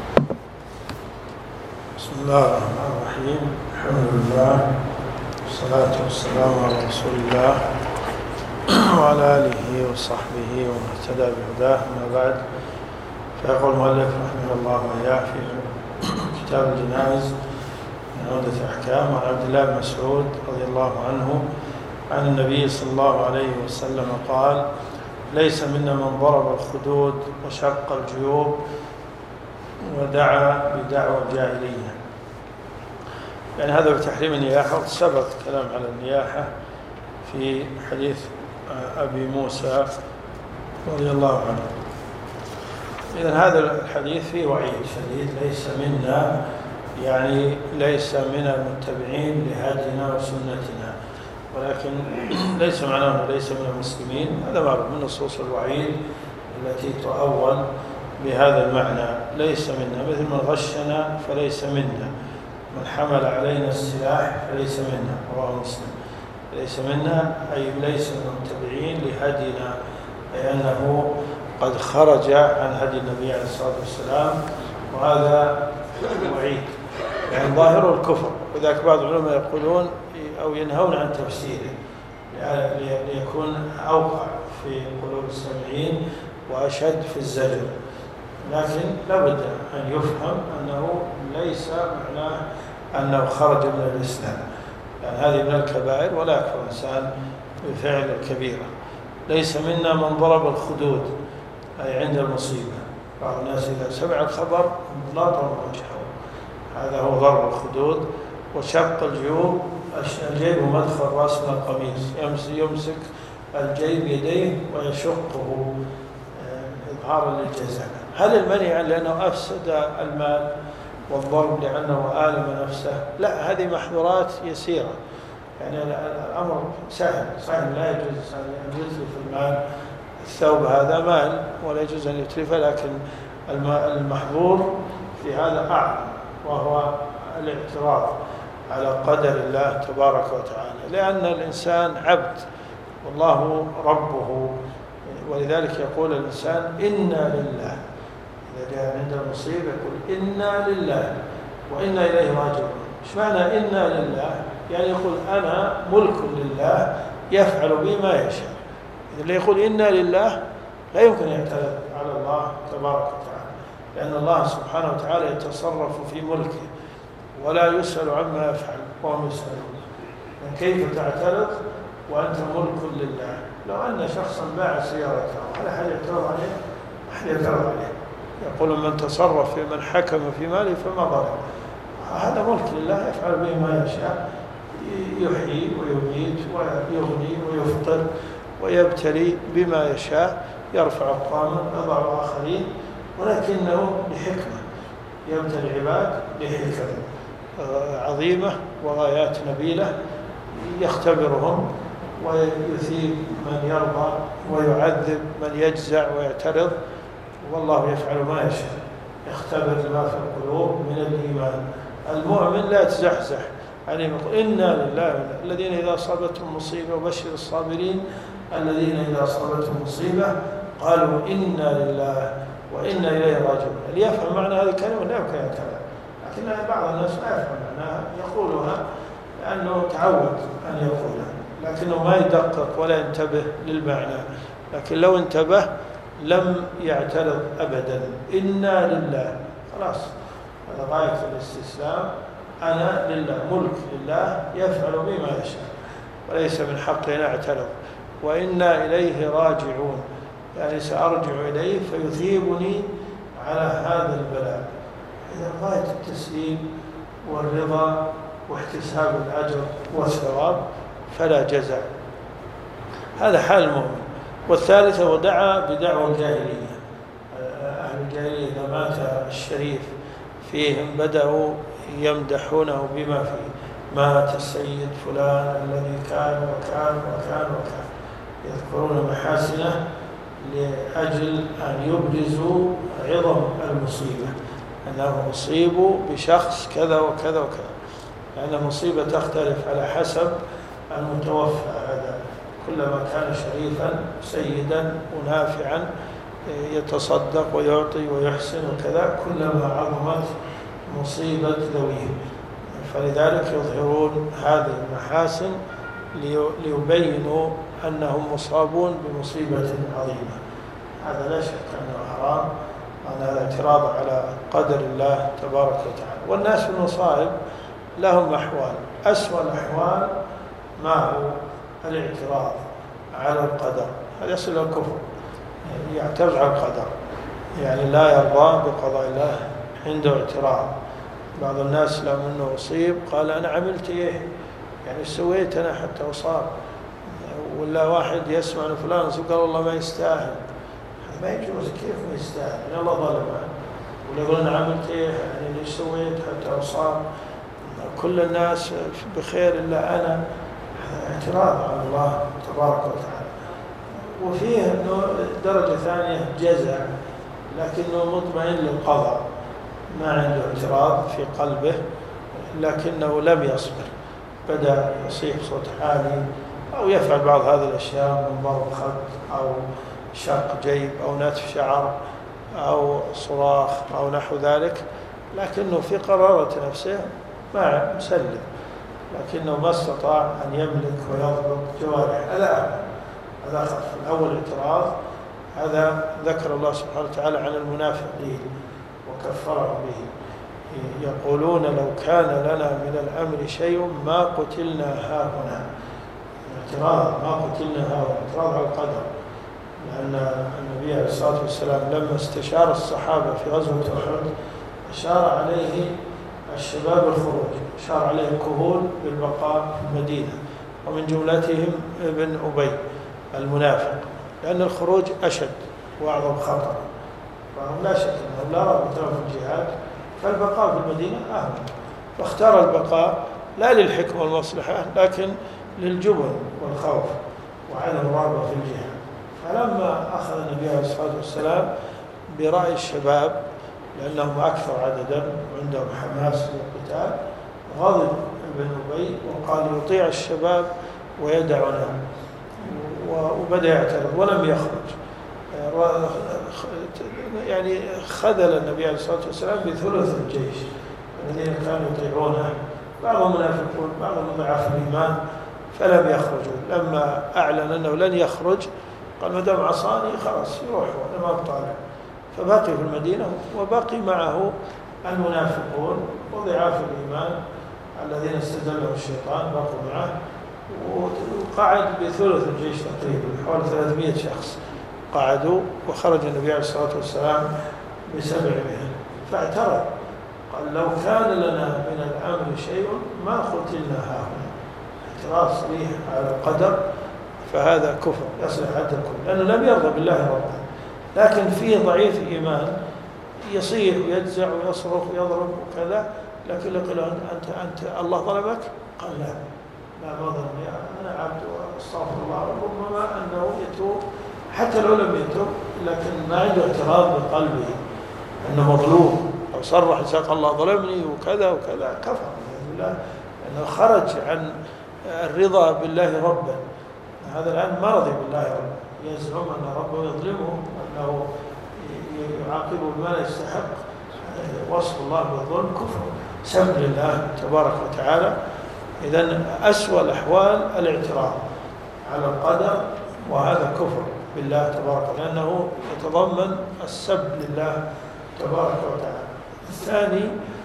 بسم الله الرحمن الرحيم. الحمد لله والصلاة والسلام على رسول الله وعلى آله وصحبه ومن اهتدى بهداه. أما بعد، فيقول المؤلف رحمه الله وإياه في كتاب الجنائز من عمدة الأحكام عن عبد الله بن مسعود رضي الله عنه عن النبي صلى الله عليه وسلم قال: ليس منا من ضرب الخدود وشق الجيوب ودعا بدعوى الجاهلية. يعني هذا بتحريم النياحة، وسبق كلام على النياحة في حديث أبي موسى رضي الله عنه. إذن هذا الحديث فيه وعيد شديد: ليس منا، يعني ليس من المتبعين لهدينا وسنتنا، ولكن ليس معناه ليس من المسلمين. هذا معروف من نصوص الوعيد التي تؤول بهذا المعنى: ليس منا، مثل من غشنا فليس منا، من حمل علينا السلاح فليس منا. رواه مسلم. ليس منا أي ليس من المتبعين لهدينا، أي أنه قد خرج عن هدي النبي عليه الصلاة والسلام، وهذا وعيد يعني ظاهره الكفر. وذلك بعض العلماء يقولون أو ينهون عن تفسيره ليكون أوقع في قلوب السامعين وأشد في الزجر، لكن لابد أن يفهم أنه ليس معناه أنه خرج من الإسلام، يعني هذه من الكبائر ولا يكفر الإنسان بفعل الكبيرة. ليس منا من ضرب الخدود، أي عند المصيبة. بعض الناس إذا سمع الخبر لاطم وجهه، هذا هو ضرب الخدود. وشق الجيوب، الجيب مدخل راس من القميص، يمسك الجيب يديه ويشقه إظهارا للجزاء. هل المنع لأنه أفسد المال، والضرب لأنه آلم نفسه؟ لا، هذه محظورات يسيرة، يعني الأمر سهل. صحيح لا يجوز أن يتلف المال، الثوب هذا مال ولا يجوز أن يتلفه، لكن المحظور في هذا أعظم، وهو الاعتراض على قدر الله تبارك وتعالى، لأن الإنسان عبد والله ربه، ولذلك يقول الإنسان إنا لله. إذا جاء عند المصيبة يقول إنا لله وإنا إليه راجعون. إيش معنى إنا لله؟ يعني يقول أنا ملك لله يفعل بي ما يشاء. اللي يقول إنا لله لا يمكن يعترض على الله تبارك وتعالى، لأن الله سبحانه وتعالى يتصرف في ملكه ولا يسأل عما يفعل وهم يسألون. كيف تعترض وأنت ملك لله؟ لو أن شخصا باع سيارته، هل أحد يعترض عليه؟ أحد يعترض عليه، يقول من تصرف في من حكم في ماله فما ظلم. هذا ملك لله يفعل به ما يشاء، يحيي ويميت ويغني ويفطر ويبتلي بما يشاء، يرفع أقواما يضع آخرين، ولكنه لحكمة، يبتلي العباد لحكمة عظيمة وغايات نبيلة، يختبرهم ويثيب من يرضى ويعذب من يجزع ويعترض، والله يفعل ما يشاء، يختبر ما في القلوب من الإيمان. المؤمن لا يتزحزح يعني يقول إنا لله. الذين إذا أصابتهم مصيبة، وبشر الصابرين الذين إذا أصابتهم مصيبة قالوا إنا لله وإنا إليه راجعون. اللي يفهم معنى هذه الكلمة لا يمكن يتكلم، لكن بعض الناس لا يفهم معناها، يقولها لأنه تعود أن يقولها، لكنه ما يدقق ولا ينتبه للمعنى. لكن لو انتبه لم يعترض أبدا. إنا لله، خلاص، هذا غاية الاستسلام. أنا لله، ملك لله يفعل بما يشاء، وليس من حقي أن أعترض. وإنا إليه راجعون، يعني سأرجع إليه فيثيبني على هذا البلاء. إذا غاية التسليم والرضا واحتساب الأجر والثواب، فلا جزع. هذا حال المؤمن. والثالثة: ودعا بدعوى الجاهلية. أهل الجاهلية إذا مات الشريف فيهم بدأوا يمدحونه بما فيه: مات السيد فلان الذي كان وكان وكان وكان، يذكرون محاسنه لأجل أن يبرزوا عظم المصيبة، أنه أصيبوا بشخص كذا وكذا وكذا، لأن المصيبة تختلف على حسب المتوفى. هذا كلما كان شريفا سيدا ونافعا يتصدق ويعطي ويحسن وكذا كلما عظمت مصيبة ذويهم، فلذلك يظهرون هذه المحاسن ليبينوا أنهم مصابون بمصيبة عظيمة. هذا لا شك أنه حرام، وأن هذا اعتراض على قدر الله تبارك وتعالى. والناس في المصائب لهم أحوال، أسوأ الأحوال ما هو الاعتراض على القدر، هذا يصل إلى الكفر، يعترض على القدر، يعني لا يرضى بقضاء الله، عنده اعتراض. بعض الناس لو أنه أصيب قال أنا عملت إيه، يعني سويت أنا حتى أصاب. ولا واحد يسمع أن فلان قال والله ما يستاهل، ما يجوز، كيف ما يستاهل؟ يعني الله ظلمه. ولا يقول أنا عملت إيه، يعني ليش سويت حتى أصاب، كل الناس بخير إلا أنا. اعتراض على الله تبارك وتعالى. وفيه أنه درجة ثانية جزع، لكنه مطمئن للقضاء، ما عنده اعتراض في قلبه، لكنه لم يصبر، بدأ يصيح صوت عالي أو يفعل بعض هذه الأشياء من ضرب خد أو شق جيب أو نتف شعر أو صراخ أو نحو ذلك، لكنه في قرارة نفسه ما مسلم، لكنه ما استطاع أن يملك ويضبط جوارحه. هذا خف. الأول اعتراض، هذا ذكر الله سبحانه وتعالى عن المنافقين وكفرهم به، يقولون لو كان لنا من الأمر شيء ما قتلنا هاهنا. اعتراض ما قتلنا هاهنا، اعتراض على القدر، لأن النبي عليه الصلاة والسلام لما استشار الصحابة في غزوة أحد أشار عليه الشباب الخروج، أشار عليه الكهول بالبقاء في المدينة، ومن جملتهم ابن أبي المنافق، لأن الخروج أشد وأعظم خطر، فهم لا شك أنهم لا رغبة لهم في الجهاد، فالبقاء في المدينة أهم، فاختار البقاء لا للحكمة والمصلحة لكن للجبن والخوف وعدم الرغبة في الجهاد. فلما أخذ النبي عليه الصلاة والسلام برأي الشباب لأنهم أكثر عددا وعندهم حماس للقتال، غضب ابن أبي وقال يطيع الشباب ويدعنا، وبدأ يعترض ولم يخرج. يعني خذل النبي عليه الصلاة والسلام بثلث الجيش الذين كانوا يطيعونه، بعضهم منافقون بعضهم ضعاف الإيمان، فلم يخرجوا. لما أعلن أنه لن يخرج قال ما دام عصاني خلاص يروح وأنا ما أطالع، فبقي في المدينة، وبقي معه المنافقون وضعاف الإيمان الذين استدلهم الشيطان، بقوا معه، وقعد بثلث الجيش تقريبا حوالي 300 شخص قعدوا، وخرج النبي عليه الصلاة والسلام ب700. فاعترض قال لو كان لنا من الأمر شيء ما قتلنا هاهنا. اعتراض صريح على القدر، فهذا كفر يصل حد الكفر، لأنه لم يرضى بالله ربا، لكن فيه ضعيف إيمان يصيح ويجزع ويصرخ ويضرب وكذا، لكن يقول أنت الله ظلمك؟ قال لا ما ظلمني، أنا عبد واستغفر الله، ربما أنه يتوب حتى لو لم يتوب، لكن ما عنده اعتراض بقلبه أنه مظلوم. لو صرح يساق الله ظلمني وكذا وكذا كفر بالله، لأنه خرج عن الرضا بالله ربا. هذا الآن ما رضي بالله ربا، يزعم أن ربه يظلمه وأنه يعاقبه بما لا يستحق. وصف الله بالظلم كفر، سب لله تبارك وتعالى. إذن أسوأ الأحوال الاعتراض على القدر، وهذا كفر بالله تبارك وتعالى، لأنه يتضمن السب لله تبارك وتعالى. الثاني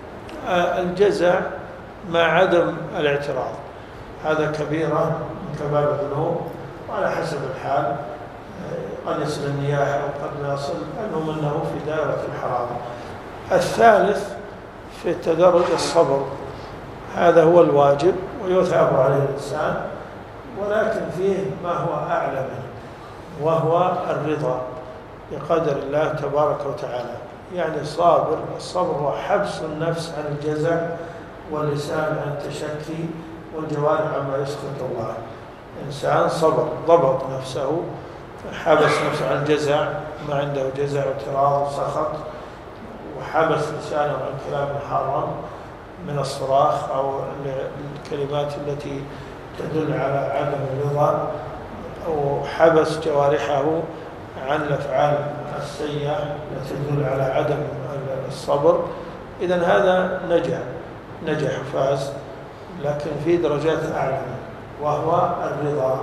الجزع مع عدم الاعتراض، هذا كبيرة من كبائر الذنوب، وعلى حسب الحال قد يصل النياحة وقد لا يصل، المهم أنه في دائرة الحرام. الثالث في التدرج الصبر، هذا هو الواجب ويثاب عليه الإنسان، ولكن فيه ما هو أعلى منه، وهو الرضا بقدر الله تبارك وتعالى. يعني الصبر هو حبس النفس عن الجزع، واللسان عن التشكي، والجوارح عما يسخط الله. إنسان صبر، ضبط نفسه، حبس نفسه عن الجزع، ما عنده جزع واعتراض وسخط، وحبس لسانه عن كلام محرم من الصراخ أو الكلمات التي تدل على عدم الرضا، أو حبس جوارحه عن الأفعال السيئة التي تدل على عدم الصبر، إذن هذا نجح فاز. لكن في درجات أعلى، وهو الرضا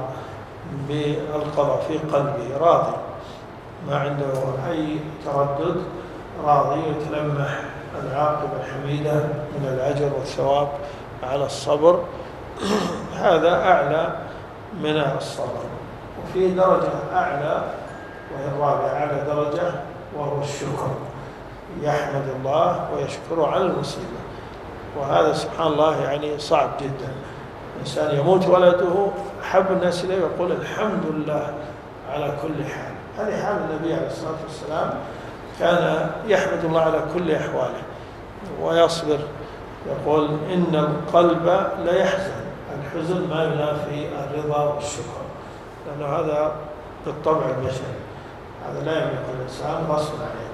بالقضاء في قلبه، راضي ما عنده أي تردد، راضي يتلمح العاقبة الحميدة من الأجر والثواب على الصبر. هذا أعلى من الصبر. وفي درجة أعلى وهي الرابعة، أعلى درجة، وهو الشكر، يحمد الله ويشكره على المصيبة. وهذا سبحان الله يعني صعب جدا. إنسان يموت ولده، أحب الناس إليه يقول الحمد لله على كل حال. هذه حال النبي عليه الصلاة والسلام، كان يحمد الله على كل أحواله ويصبر. يقول إن القلب لا يحزن، الحزن ما ينافي الرضا والشكر، لأنه هذا بالطبع البشري، هذا لا يملك الإنسان غصب عليه،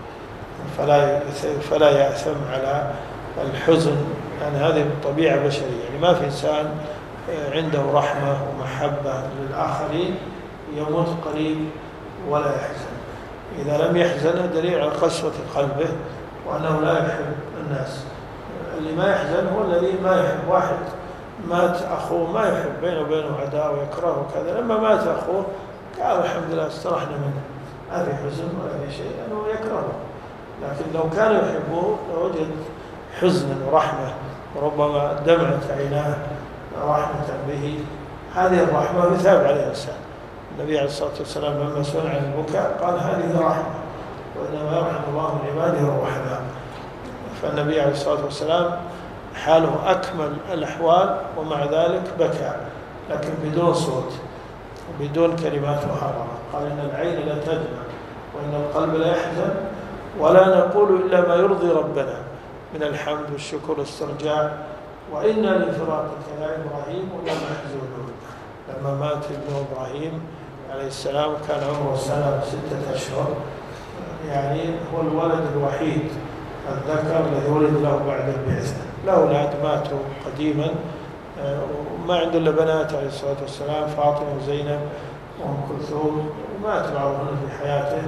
فلا يأثم على الحزن، يعني هذه طبيعة بشرية. يعني ما في إنسان عنده رحمة ومحبة للآخرين يموت قريب ولا يحزن. إذا لم يحزن دليل على قسوة قلبه وأنه لا يحب الناس. اللي ما يحزن هو الذي ما يحب. واحد مات أخوه ما يحب، بينه وبينه عداوة ويكرهه وكذا، لما مات أخوه قال الحمد لله استرحنا منه، ما في حزن ولا في شيء، لأنه يكرهه. لكن لو كان يحبه لوجد حزنا ورحمة، وربما دمعت عيناه رحمة به. هذه الرحمة يثاب عليها الإنسان. النبي عليه الصلاة والسلام لما سئل عن البكاء قال هذه رحمة، وإنما يرحم الله من عباده الرحماء. فالنبي عليه الصلاة والسلام حاله أكمل الأحوال، ومع ذلك بكى، لكن بدون صوت وبدون كلمات محرمة. قال إن العين لا تدمع وإن القلب لا يحزن، ولا نقول إلا ما يرضي ربنا من الحمد والشكر والاسترجاع، وإنا لفراقك يا إبراهيم لمحزونون. لما مات ابن إبراهيم عليه السلام كان عمره 6 أشهر، يعني هو الولد الوحيد الذكر الذي ولد له بعد البعثة. له أولاد ماتوا قديما، وما عنده إلا بنات عليه الصلاة والسلام، فاطمة وزينب وأم كلثوم، ومات بعضهم في حياته،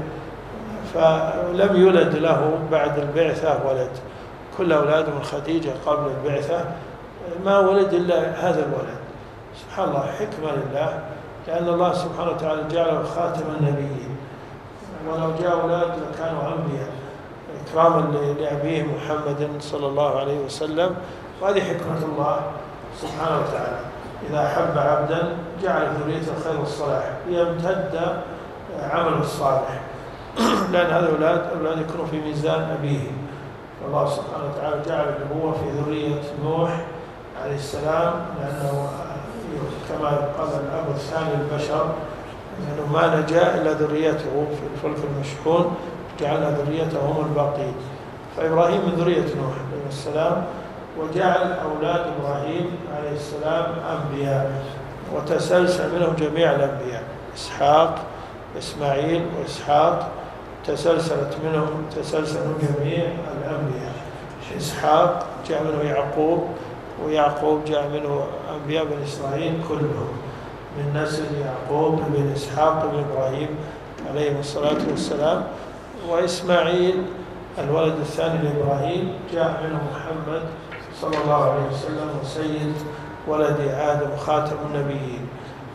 فلم يولد له بعد البعثة ولد. كل أولاده من خديجة قبل البعثة ما ولد إلا هذا الولد. سبحان الله، حكمة لله، لأن الله سبحانه وتعالى جعله خاتم النبيين، ولو جاء أولاد لكانوا أنبياء إكراما لأبيه محمد صلى الله عليه وسلم. وهذه حكمة الله سبحانه وتعالى، إذا أحب عبدا جعل ذريته الخير والصلاح ليمتد عمله الصالح، لأن هذا أولاد يكونوا في ميزان أبيه. الله سبحانه وتعالى جعل النبوة في ذرية نوح عليه السلام، لأنه كما قال الأب الثاني البشر أنه ما نجا إلا ذريته في الفلك المشحون، جعلنا ذريته هم الباقين. فإبراهيم من ذرية نوح عليه السلام، وجعل أولاد إبراهيم عليه السلام أنبياء، وتسلسل منهم جميع الأنبياء، إسحاق إسماعيل وإسحاق تسلسل منهم جميع الأنبياء. إسحاق جاء منه يعقوب، ويعقوب جاء منه أنبياء بن إسرائيل كلهم من نسل يعقوب بن إسحاق بن إبراهيم عليه الصلاة والسلام. وإسماعيل الولد الثاني لإبراهيم جاء منه محمد صلى الله عليه وسلم، وسيد ولد آدم وخاتم النبيين.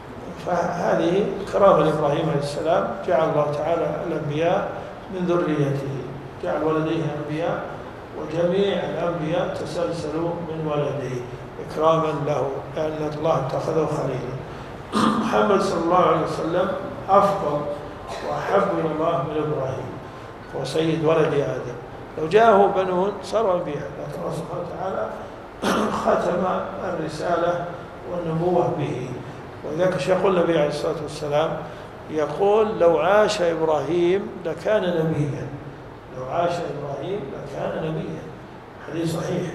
فهذه كرامة لإبراهيم عليه السلام، جعل الله تعالى الأنبياء من ذريته، جعل ولديه أنبياء، وجميع الأنبياء تسلسلوا من ولديه إكراما له، لأن الله اتخذه خليلا. محمد صلى الله عليه وسلم أفضل وأحب إلى الله من إبراهيم، هو سيد ولد آدم. لو جاءه بنون صاروا أنبياء، لكن الله سبحانه وتعالى ختم الرسالة والنبوة به. وذلك يقول النبي عليه الصلاة والسلام، يقول لو عاش إبراهيم لكان نبيا، لو عاش إبراهيم لكان نبيا، حديث صحيح.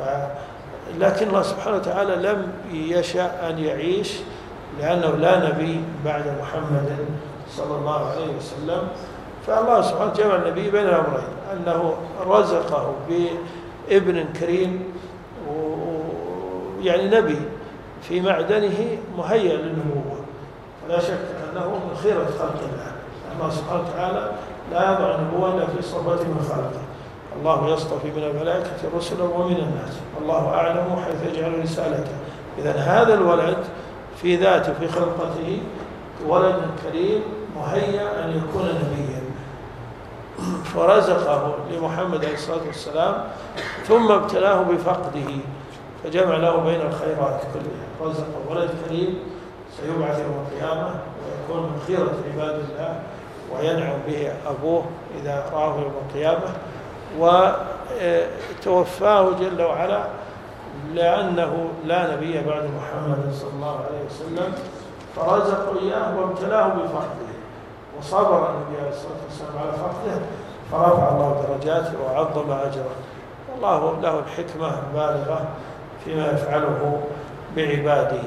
لكن الله سبحانه وتعالى لم يشاء أن يعيش، لأنه لا نبي بعد محمد صلى الله عليه وسلم. فالله سبحانه جمع النبي بين الأمرين، أنه رزقه بابن كريم، يعني نبي في معدنه مهيأ للنبوة، فلا شك أنه من خيرة خلق الله. الله سبحانه وتعالى لا يضع النبوة إلا في صفة من خلقه. الله يصطفي من الملائكة رسلا ومن الناس، الله أعلم حيث يجعل رسالته. إذن هذا الولد في ذاته في خلقته ولد كريم مهيأ أن يكون نبيا، فرزقه لمحمد عليه الصلاة والسلام ثم ابتلاه بفقده فجمع له بين الخيرات كلها. رزقه ولد كريم سيبعث يوم القيامة ويكون من خيرة عباد الله وينعم به أبوه إذا رآه يوم القيامة، وتوفاه جل وعلا لأنه لا نبي بعد محمد صلى الله عليه وسلم، فرزقه إياه وابتلاه بفقده، وصبر النبي عليه الصلاة والسلام على فقده فرفع الله درجاته وعظم أجره. والله له الحكمة البالغة فيما يفعله بعباده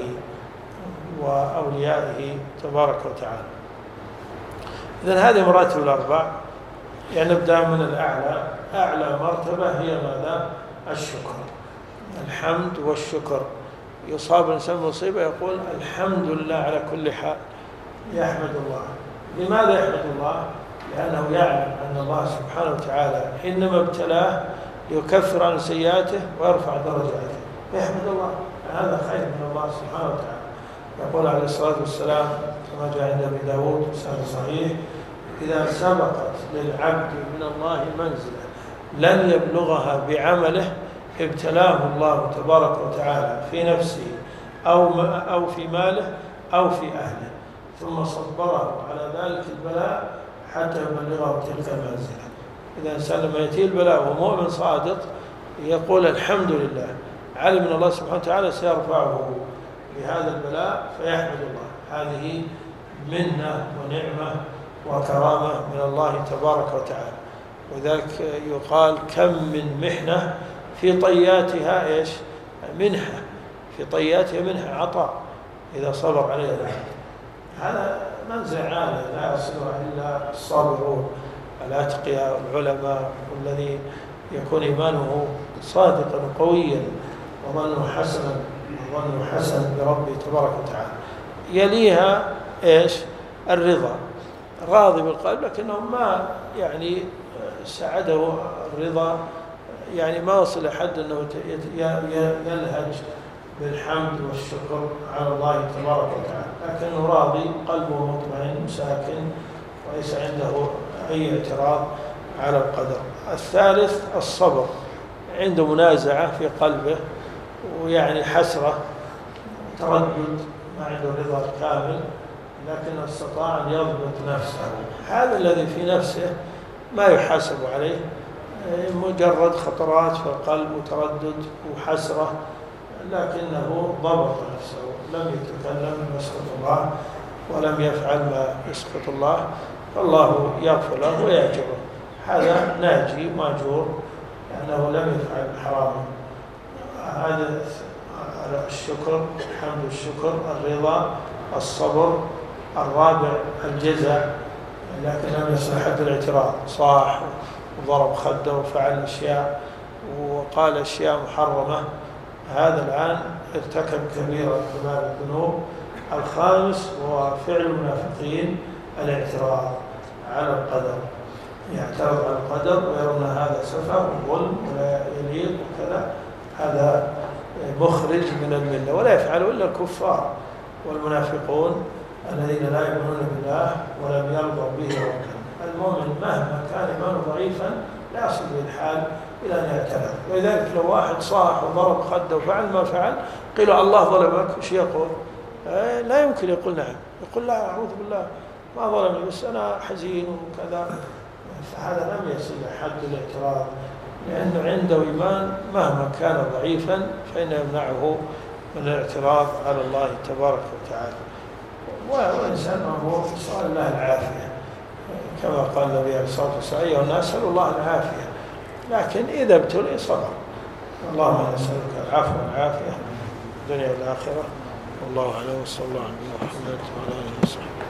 وأوليائه تبارك وتعالى. إذن هذه مراتب الأربع. يعني نبدأ من الأعلى. أعلى مرتبة هي ماذا؟ الشكر، الحمد والشكر. يصاب الإنسان مصيبة يقول الحمد لله على كل حال، يحمد الله. لماذا يحمد الله؟ لأنه يعلم أن الله سبحانه وتعالى إنما ابتلاه ليكفر عن سيئاته ويرفع درجاته، يحمد الله. هذا خير من الله سبحانه وتعالى. يقول عليه الصلاة والسلام كما جاء عند أبي داود بسند صحيح: إذا سبقت للعبد من الله منزلة لن يبلغها بعمله ابتلاه الله تبارك وتعالى في نفسه أو في ماله أو في أهله، ثم صبره على ذلك البلاء حتى يبلغه تلك المنزلة. إذا الإنسان لما يأتيه البلاء وهو مؤمن صادق يقول الحمد لله، علم من الله سبحانه وتعالى سيرفعه بهذا البلاء فيحمد الله. هذه منة ونعمة وكرامة من الله تبارك وتعالى. وذلك يقال كم من محنة في طياتها إيش؟ منحة، في طياتها منحة، عطاء إذا صبر عليها العبد. هذا منزل عالي لا يصلها إلا الصابرون الأتقياء العلماء، والذي يكون إيمانه صادقا قويا وظنه حسن بربه تبارك وتعالى. يليها إيش؟ الرضا، راضي بالقلب لكنه ما يعني سعده الرضا، يعني ما وصل حد أنه يلهج بالحمد والشكر على الله تبارك وتعالى، لكنه راضي قلبه مطمئن ساكن وليس عنده أي اعتراض على القدر. الثالث الصبر، عنده منازعة في قلبه ويعني حسرة تردد، ما عنده رضا كامل، لكن استطاع أن يضبط نفسه. هذا الذي في نفسه ما يحاسب عليه، مجرد خطرات في القلب وتردد وحسرة، لكنه ضبط نفسه، لم يتكلم يسخط الله ولم يفعل ما يسخط الله، فالله يغفر له ويأجره. هذا ناجي ماجور لأنه لم يفعل حراما. هذا الشكر، الحمد والشكر، الرضا، الصبر. الرابع الجزع، لكن لم يصل حد الاعتراض، صاح وضرب خده وفعل أشياء وقال أشياء محرمة، هذا الآن ارتكب كبيرة كبار الذنوب. الخامس هو فعل المنافقين الاعتراض على القدر، يعترض على القدر ويرون هذا سفه وظلم ولا يليق وكذا، هذا مخرج من الملة، ولا يفعله إلا الكفار والمنافقون الذين لا يؤمنون بالله ولم يرضوا به ربهم. المؤمن مهما كان إيمانه ضعيفا لا يصل به الحال إلى أن يعترض. ولذلك لو واحد صاح وضرب خده وفعل ما فعل قيل الله ظلمك، وش يقول؟ لا يمكن يقول نعم، يقول لا أعوذ بالله ما ظلمني بس أنا حزين وكذا. فهذا لم يصل إلى حد الاعتراض، لأنه عنده إيمان مهما كان ضعيفا فإنه يمنعه من الاعتراض على الله تبارك وتعالى. والإنسان هو سؤال الله العافية، كما قال النبي عليه الصلاة والسلام: أيها الناس اسألوا الله العافية، لكن إذا ابتلي صبر. اللهم نسألك العفو والعافية في الدنيا والآخرة. والله أعلم، وصلى الله على محمد وعلى آله وصحبه.